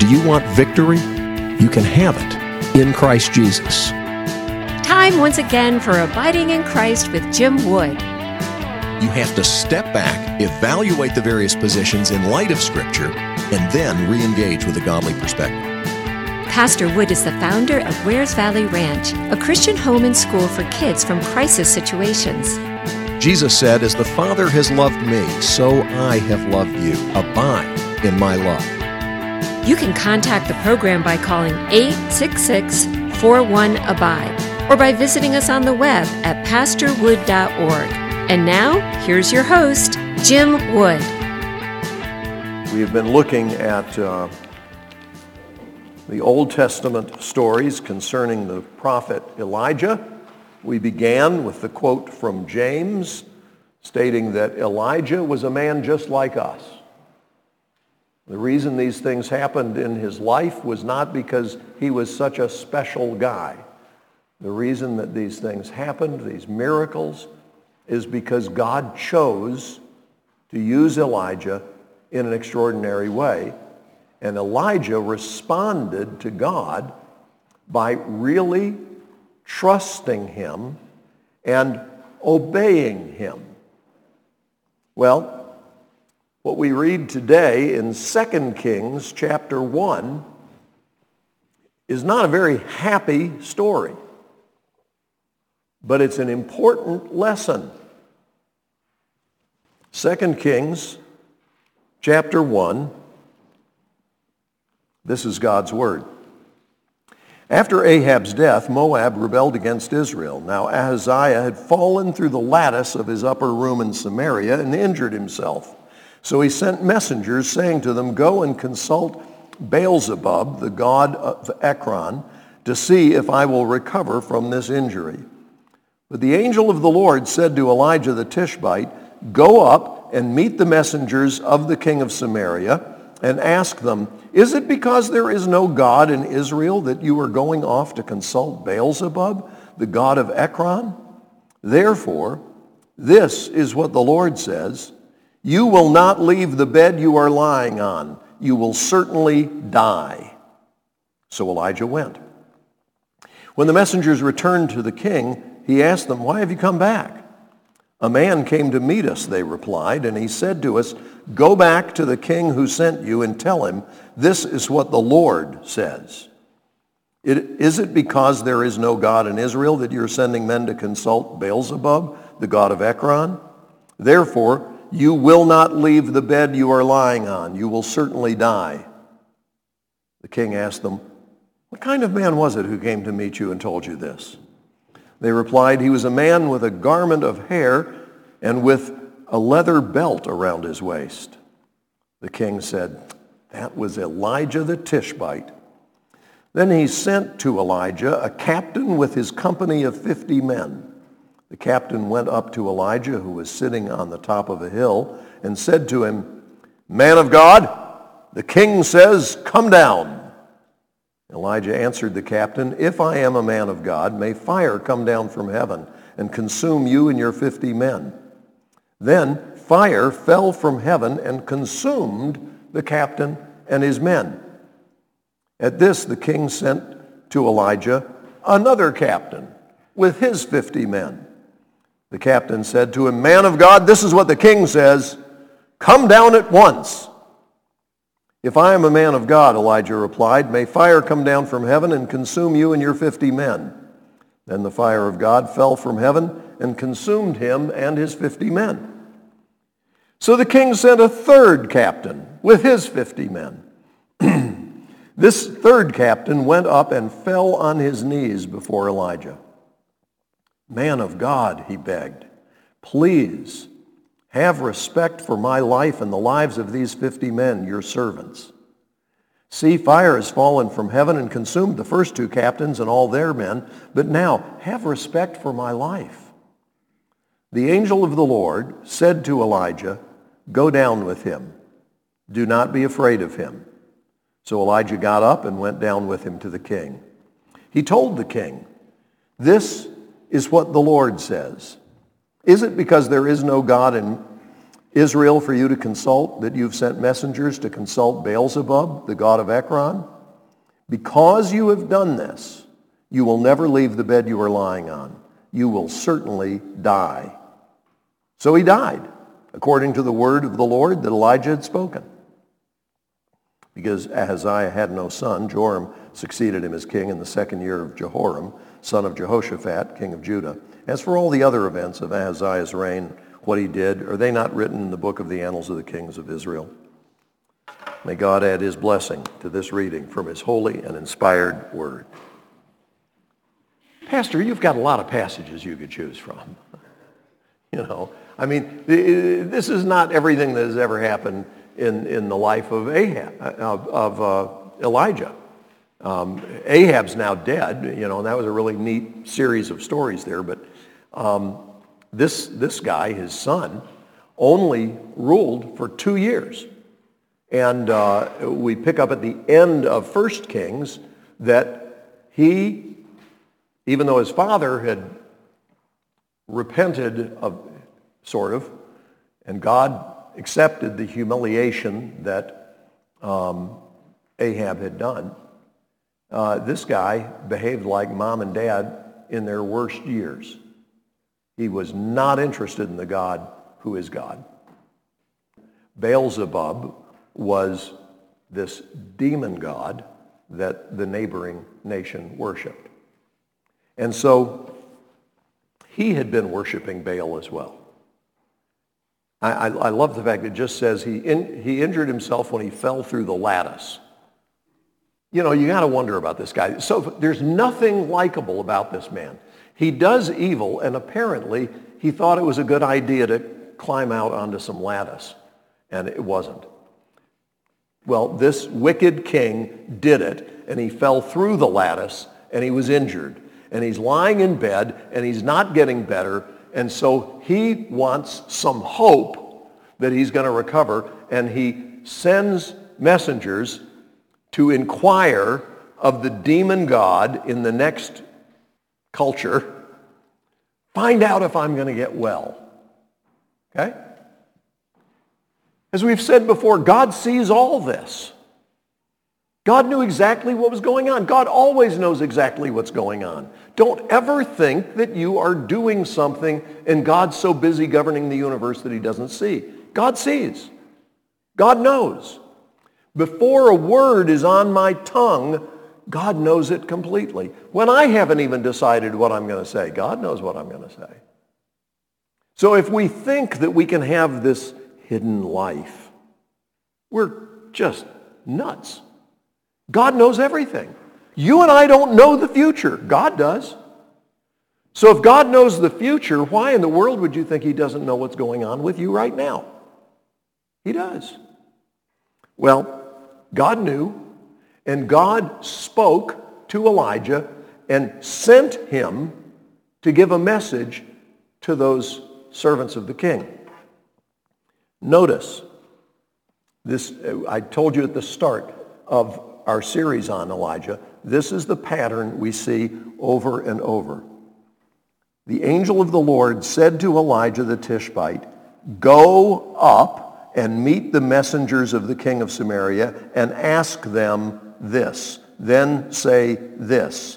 Do you want victory? You can have it in Christ Jesus. Time once again for Abiding in Christ with Jim Wood. You have to step back, evaluate the various positions in light of Scripture, and then re-engage with a godly perspective. Pastor Wood is the founder of Wares Valley Ranch, a Christian home and school for kids from crisis situations. Jesus said, "As the Father has loved me, so I have loved you. Abide in my love." You can contact the program by calling 866-41-ABIDE or by visiting us on the web at pastorwood.org. And now, here's your host, Jim Wood. We have been looking at the Old Testament stories concerning the prophet Elijah. We began with the quote from James stating that Elijah was a man just like us. The reason these things happened in his life was not because he was such a special guy. The reason that these things happened, these miracles, is because God chose to use Elijah in an extraordinary way. And Elijah responded to God by really trusting him and obeying him. Well, what we read today in 2 Kings chapter 1 is not a very happy story, but it's an important lesson. 2 Kings chapter 1, this is God's word. After Ahab's death, Moab rebelled against Israel. Now Ahaziah had fallen through the lattice of his upper room in Samaria and injured himself. So he sent messengers saying to them, "Go and consult Beelzebub, the god of Ekron, to see if I will recover from this injury." But the angel of the Lord said to Elijah the Tishbite, "Go up and meet the messengers of the king of Samaria and ask them, 'Is it because there is no God in Israel that you are going off to consult Beelzebub, the god of Ekron? Therefore, this is what the Lord says, you will not leave the bed you are lying on. You will certainly die.'" So Elijah went. When the messengers returned to the king, he asked them, "Why have you come back?" "A man came to meet us," they replied, "and he said to us, 'Go back to the king who sent you and tell him, this is what the Lord says. Is it because there is no God in Israel that you're sending men to consult Beelzebub, the god of Ekron? Therefore, you will not leave the bed you are lying on. You will certainly die.'" The king asked them, "What kind of man was it who came to meet you and told you this?" They replied, "He was a man with a garment of hair and with a leather belt around his waist." The king said, "That was Elijah the Tishbite." Then he sent to Elijah a captain with his company of 50 men. The captain went up to Elijah, who was sitting on the top of a hill, and said to him, "Man of God, the king says, 'Come down.'" Elijah answered the captain, "If I am a man of God, may fire come down from heaven and consume you and your 50 men." Then fire fell from heaven and consumed the captain and his men. At this, the king sent to Elijah another captain with his 50 men. The captain said to him, "Man of God, this is what the king says. Come down at once." "If I am a man of God," Elijah replied, "may fire come down from heaven and consume you and your 50 men." Then the fire of God fell from heaven and consumed him and his 50 men. So the king sent a third captain with his 50 men. This third captain went up and fell on his knees before Elijah. "Man of God," he begged, "please have respect for my life and the lives of these 50 men, your servants. See, fire has fallen from heaven and consumed the first two captains and all their men, but now have respect for my life." The angel of the Lord said to Elijah, "Go down with him. Do not be afraid of him." So Elijah got up and went down with him to the king. He told the king, "This is what the Lord says. Is it because there is no God in Israel, for you to consult, that you've sent messengers to consult Beelzebub, the god of Ekron? Because you have done this, you will never leave the bed you are lying on. You will certainly die." So he died, according to the word of the Lord that Elijah had spoken. Because Ahaziah had no son, Joram succeeded him as king in the 2nd year of Jehoram, son of Jehoshaphat, king of Judah. As for all the other events of Ahaziah's reign, what he did, are they not written in the book of the annals of the kings of Israel? May God add his blessing to this reading from his holy and inspired word. Pastor, you've got a lot of passages you could choose from. This is not everything that has ever happened in the life of Elijah. Ahab's now dead, and that was a really neat series of stories there. But this guy, his son, only ruled for 2 years. And we pick up at the end of 1 Kings that he, even though his father had repented and God accepted the humiliation that Ahab had done, this guy behaved like mom and dad in their worst years. He was not interested in the God who is God. Beelzebub was this demon god that the neighboring nation worshipped. And so he had been worshiping Baal as well. I love the fact that it just says he injured himself when he fell through the lattice. You got to wonder about this guy. So there's nothing likable about this man. He does evil, and apparently he thought it was a good idea to climb out onto some lattice, and it wasn't. Well, this wicked king did it, and he fell through the lattice, and he was injured. And he's lying in bed, and he's not getting better, and so he wants some hope that he's going to recover, and he sends messengers to inquire of the demon god in the next culture, find out if I'm going to get well. Okay? As we've said before, God sees all this. God knew exactly what was going on. God always knows exactly what's going on. Don't ever think that you are doing something and God's so busy governing the universe that he doesn't see. God sees. God knows. Before a word is on my tongue, God knows it completely. When I haven't even decided what I'm going to say, God knows what I'm going to say. So if we think that we can have this hidden life, we're just nuts. God knows everything. You and I don't know the future. God does. So if God knows the future, why in the world would you think he doesn't know what's going on with you right now? He does. Well, God knew, and God spoke to Elijah and sent him to give a message to those servants of the king. Notice, this, I told you at the start of our series on Elijah, this is the pattern we see over and over. The angel of the Lord said to Elijah the Tishbite, "Go up and meet the messengers of the king of Samaria and ask them this. Then say this."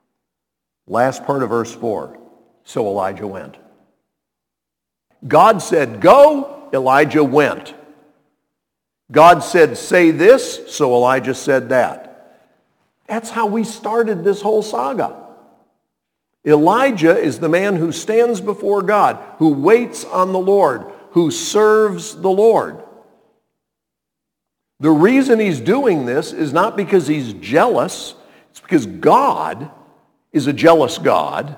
Last part of verse 4. So Elijah went. God said, "Go," Elijah went. God said, "Say this," so Elijah said that. That's how we started this whole saga. Elijah is the man who stands before God, who waits on the Lord, who serves the Lord. The reason he's doing this is not because he's jealous. It's because God is a jealous God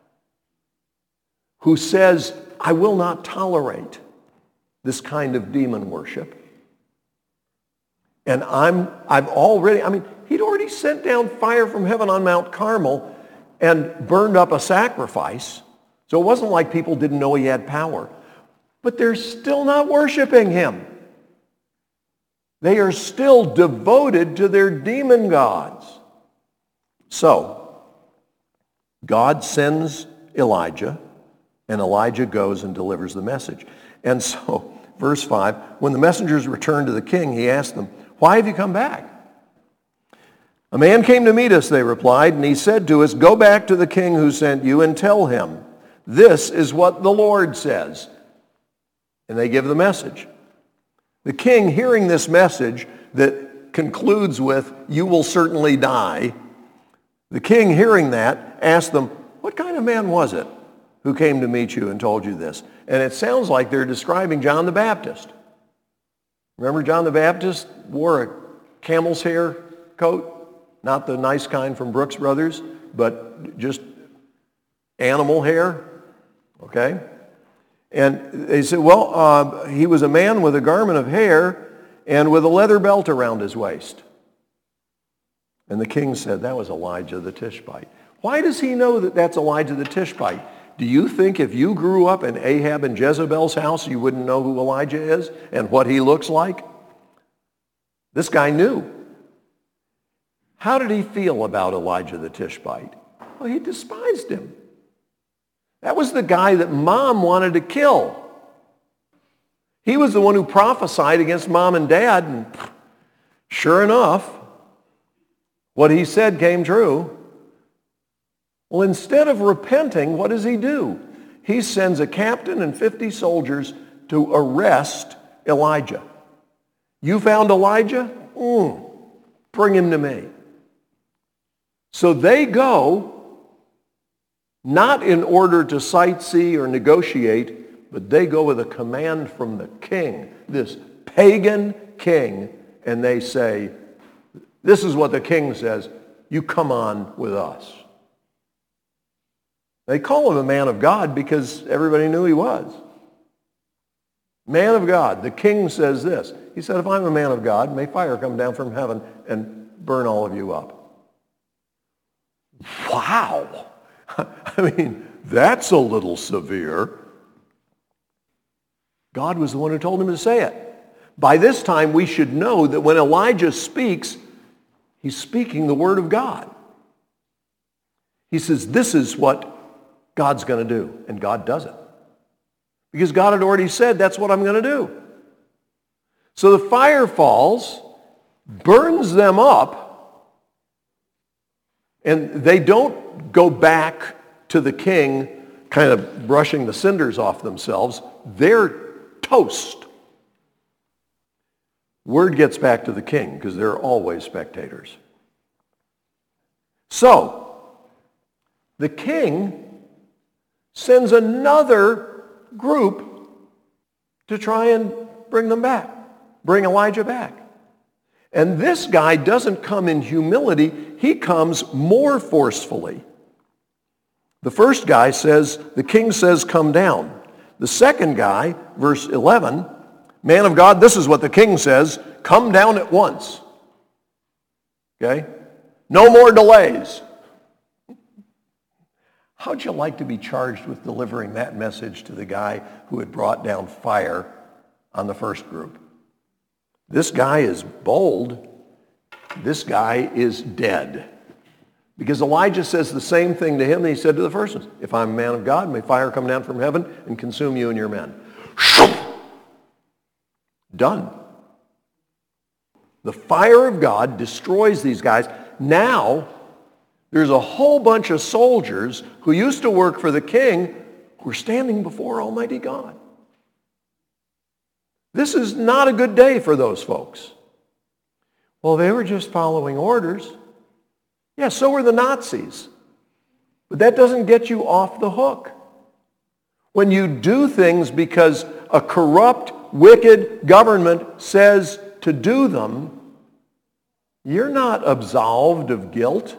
who says, "I will not tolerate this kind of demon worship." And he'd already sent down fire from heaven on Mount Carmel and burned up a sacrifice. So it wasn't like people didn't know he had power. But they're still not worshiping him. They are still devoted to their demon gods. So, God sends Elijah, and Elijah goes and delivers the message. And so, verse 5, when the messengers returned to the king, he asked them, "Why have you come back?" "A man came to meet us," they replied, "and he said to us, 'Go back to the king who sent you and tell him, this is what the Lord says.'" And they give the message. The king, hearing this message that concludes with, "You will certainly die," the king, hearing that, asked them, "What kind of man was it who came to meet you and told you this?" And it sounds like they're describing John the Baptist. Remember, John the Baptist wore a camel's hair coat? Not the nice kind from Brooks Brothers, but just animal hair, okay? And they said, well, he was a man with a garment of hair and with a leather belt around his waist. And the king said, that was Elijah the Tishbite. Why does he know that that's Elijah the Tishbite? Do you think if you grew up in Ahab and Jezebel's house, you wouldn't know who Elijah is and what he looks like? This guy knew. How did he feel about Elijah the Tishbite? Well, he despised him. That was the guy that Mom wanted to kill. He was the one who prophesied against Mom and Dad, and sure enough, what he said came true. Well, instead of repenting, what does he do? He sends a captain and 50 soldiers to arrest Elijah. You found Elijah? Bring him to me. So they go, not in order to sightsee or negotiate, but they go with a command from the king, this pagan king, and they say, this is what the king says, you come on with us. They call him a man of God because everybody knew he was. Man of God. The king says this. He said, if I'm a man of God, may fire come down from heaven and burn all of you up. Wow. I mean, that's a little severe. God was the one who told him to say it. By this time, we should know that when Elijah speaks, he's speaking the word of God. He says, this is what God's going to do, and God does it. Because God had already said, that's what I'm going to do. So the fire falls, burns them up, and they don't go back to the king kind of brushing the cinders off themselves. They're toast. Word gets back to the king because they're always spectators. So, the king sends another group to try and bring them back, bring Elijah back. And this guy doesn't come in humility, he comes more forcefully. The first guy says, the king says, come down. The second guy, verse 11, man of God, this is what the king says, come down at once. Okay? No more delays. How'd you like to be charged with delivering that message to the guy who had brought down fire on the first group? This guy is bold. This guy is dead. Because Elijah says the same thing to him that he said to the first one. If I'm a man of God, may fire come down from heaven and consume you and your men. Done. The fire of God destroys these guys. Now, there's a whole bunch of soldiers who used to work for the king who are standing before Almighty God. This is not a good day for those folks. Well, they were just following orders. Yeah, so were the Nazis. But that doesn't get you off the hook. When you do things because a corrupt, wicked government says to do them, you're not absolved of guilt.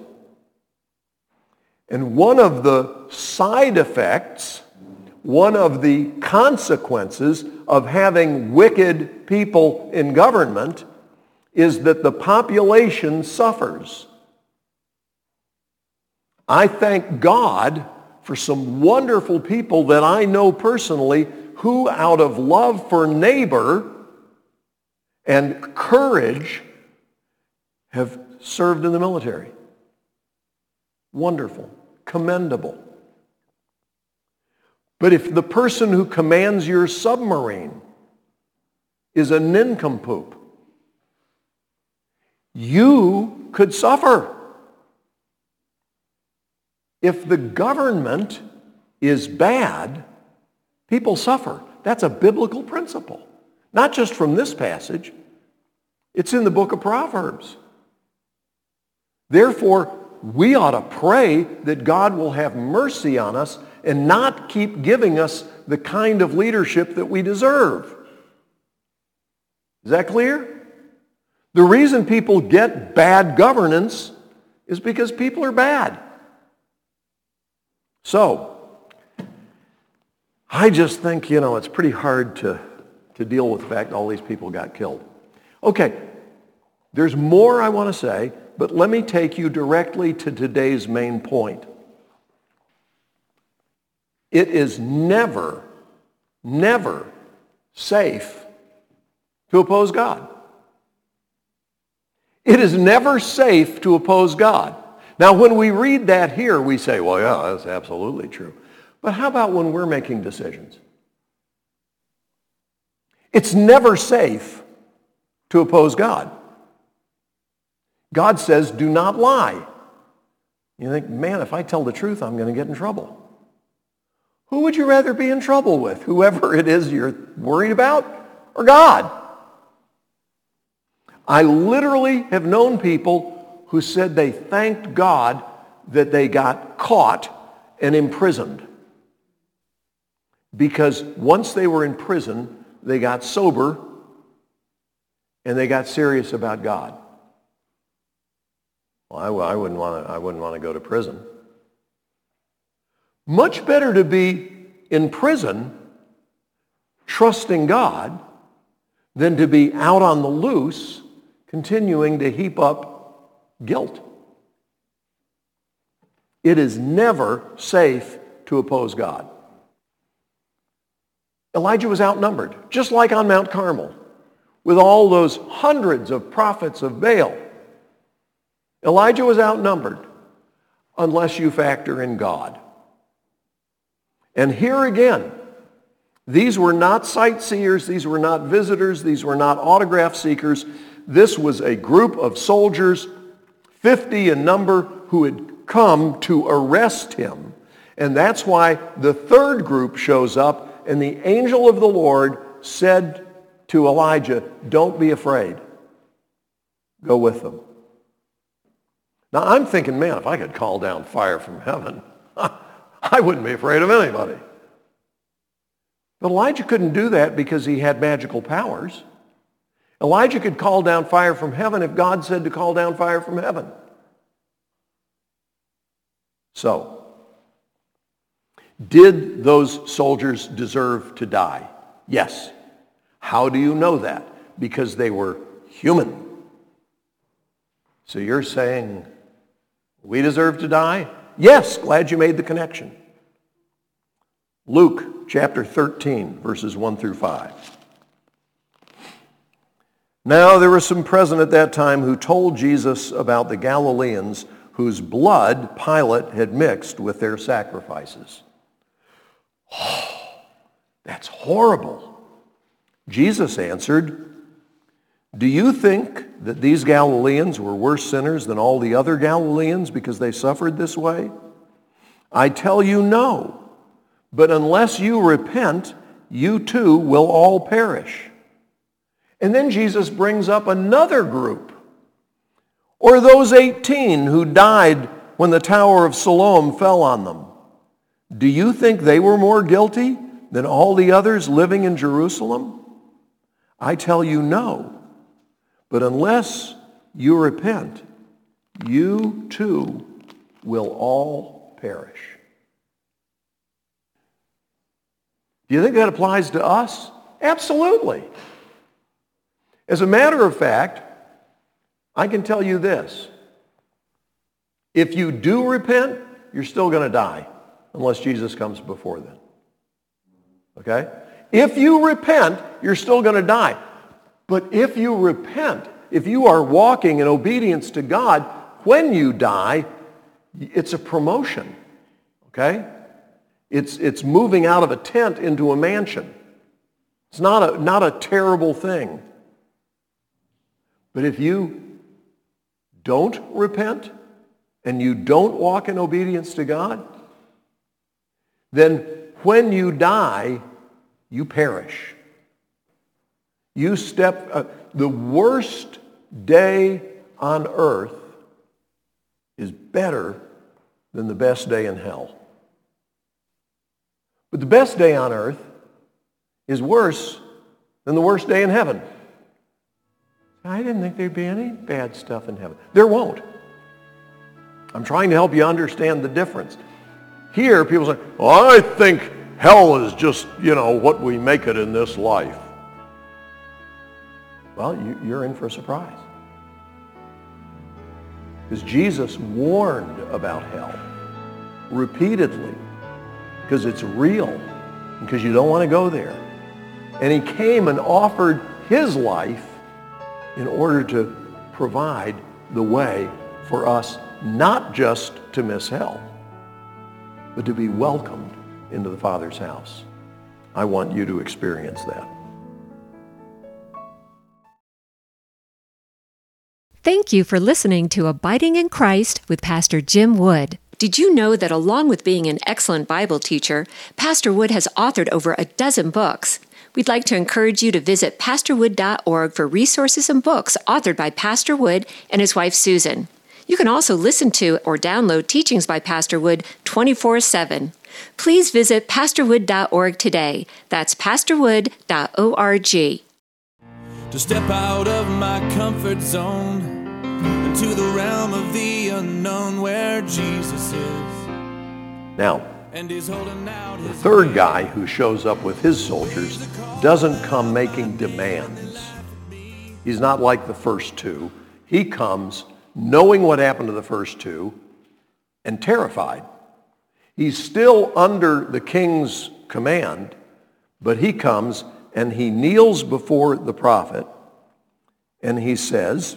And one of the side effects, one of the consequences of having wicked people in government is that the population suffers. I thank God for some wonderful people that I know personally who, out of love for neighbor and courage, have served in the military. Wonderful, commendable. But if the person who commands your submarine is a nincompoop. You could suffer. If the government is bad, people suffer. That's a biblical principle. Not just from this passage. It's in the book of Proverbs. Therefore, we ought to pray that God will have mercy on us and not keep giving us the kind of leadership that we deserve. Is that clear? The reason people get bad governance is because people are bad. So, I just think, it's pretty hard to deal with the fact all these people got killed. Okay, there's more I want to say, but let me take you directly to today's main point. It is never, never safe to oppose God. It is never safe to oppose God. Now, when we read that here, we say, well, yeah, that's absolutely true. But how about when we're making decisions? It's never safe to oppose God. God says, do not lie. You think, man, if I tell the truth, I'm going to get in trouble. Who would you rather be in trouble with? Whoever it is you're worried about, or God? I literally have known people who said they thanked God that they got caught and imprisoned. Because once they were in prison, they got sober and they got serious about God. Well, I wouldn't want to go to prison. Much better to be in prison trusting God than to be out on the loose continuing to heap up guilt. It is never safe to oppose God. Elijah was outnumbered, just like on Mount Carmel, with all those hundreds of prophets of Baal. Elijah was outnumbered unless you factor in God. And here again, these were not sightseers, these were not visitors, these were not autograph seekers. This was a group of soldiers, 50 in number, who had come to arrest him. And that's why the third group shows up, and the angel of the Lord said to Elijah, don't be afraid. Go with them. Now I'm thinking, man, if I could call down fire from heaven, I wouldn't be afraid of anybody. But Elijah couldn't do that because he had magical powers. Elijah could call down fire from heaven if God said to call down fire from heaven. So, did those soldiers deserve to die? Yes. How do you know that? Because they were human. So you're saying we deserve to die? Yes, glad you made the connection. Luke chapter 13, verses 1 through 5. Now there were some present at that time who told Jesus about the Galileans whose blood Pilate had mixed with their sacrifices. Oh, that's horrible. Jesus answered, do you think that these Galileans were worse sinners than all the other Galileans because they suffered this way? I tell you no. But unless you repent, you too will all perish. And then Jesus brings up another group. Or those 18 who died when the Tower of Siloam fell on them. Do you think they were more guilty than all the others living in Jerusalem? I tell you no. But unless you repent, you too will all perish. Do you think that applies to us? Absolutely. As a matter of fact, I can tell you this. If you do repent, you're still going to die unless Jesus comes before then. Okay? If you repent, you're still going to die. But if you repent, if you are walking in obedience to God, when you die, it's a promotion. Okay? It's moving out of a tent into a mansion. It's not a terrible thing. But if you don't repent and you don't walk in obedience to God, then when you die, you perish. You the worst day on earth is better than the best day in hell. But the best day on earth is worse than the worst day in heaven. I didn't think there'd be any bad stuff in heaven. There won't. I'm trying to help you understand the difference. Here, people say, well, I think hell is just, what we make it in this life. Well, you're in for a surprise. Because Jesus warned about hell repeatedly, because it's real, because you don't want to go there. And he came and offered his life in order to provide the way for us not just to miss hell, but to be welcomed into the Father's house. I want you to experience that. Thank you for listening to Abiding in Christ with Pastor Jim Wood. Did you know that along with being an excellent Bible teacher, Pastor Wood has authored over a dozen books? We'd like to encourage you to visit pastorwood.org for resources and books authored by Pastor Wood and his wife Susan. You can also listen to or download teachings by Pastor Wood 24/7. Please visit pastorwood.org today. That's pastorwood.org. To step out of my comfort zone into the realm of the unknown where Jesus is. Now, And he's holding out the his third hand. guy who shows up with his soldiers doesn't come making demands. He's not like the first two. He comes knowing what happened to the first two and terrified. He's still under the king's command, but he comes and he kneels before the prophet and he says,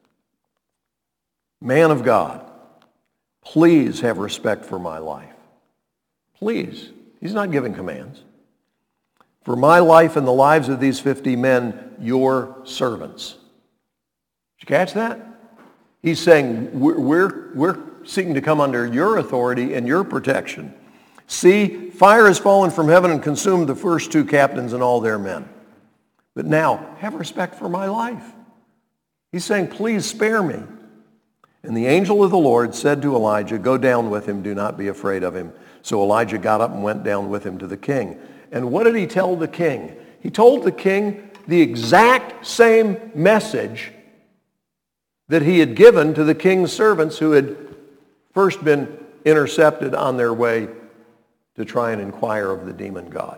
"Man of God, please have respect for my life." Please. He's not giving commands. "For my life and the lives of these 50 men, your servants." Did you catch that? He's saying, we're seeking to come under your authority and your protection. See, fire has fallen from heaven and consumed the first two captains and all their men. But now, have respect for my life. He's saying, please spare me. And the angel of the Lord said to Elijah, "Go down with him, do not be afraid of him." So Elijah got up and went down with him to the king. And what did he tell the king? He told the king the exact same message that he had given to the king's servants who had first been intercepted on their way to try and inquire of the demon god.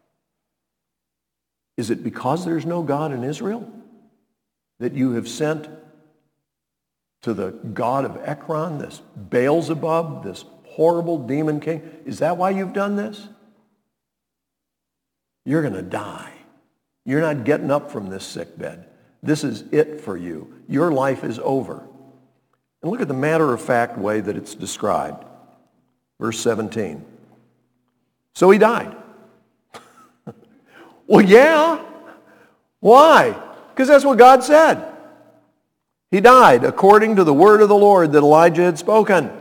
Is it because there's no God in Israel that you have sent to the god of Ekron, this Beelzebub, this horrible demon king? Is that why you've done this? You're going to die. You're not getting up from this sickbed. This is it for you. Your life is over. And look at the matter-of-fact way that it's described. Verse 17. So he died. Well, yeah. Why? Because that's what God said. He died according to the word of the Lord that Elijah had spoken.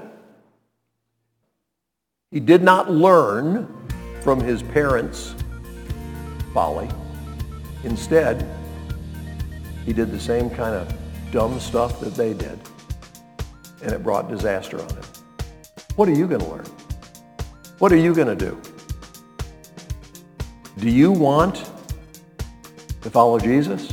He did not learn from his parents' folly. Instead, he did the same kind of dumb stuff that they did, and it brought disaster on him. What are you going to learn? What are you going to do? Do you want to follow Jesus?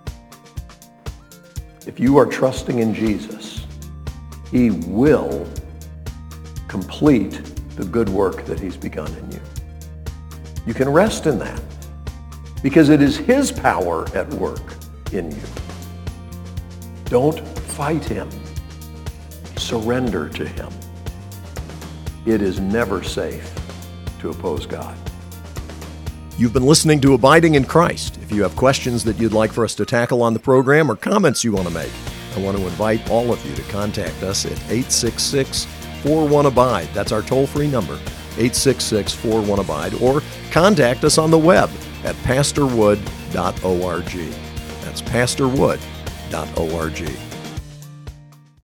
If you are trusting in Jesus, he will complete the good work that he's begun in you. You can rest in that because it is his power at work in you. Don't fight him. Surrender to him. It is never safe to oppose God. You've been listening to Abiding in Christ. If you have questions that you'd like for us to tackle on the program or comments you want to make, I want to invite all of you to contact us at 866-41-ABIDE. That's our toll-free number, 866-41-ABIDE, or contact us on the web at pastorwood.org. That's pastorwood.org.